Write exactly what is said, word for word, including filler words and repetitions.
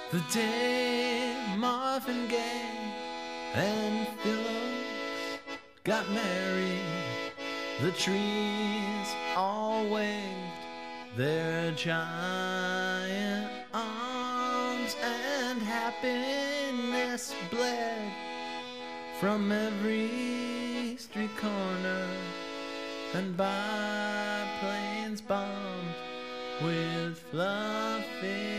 The day Marvin Gaye and Phillips got married, the trees all waved their giant arms, and happiness bled from every street corner, and biplanes bombed with fluffy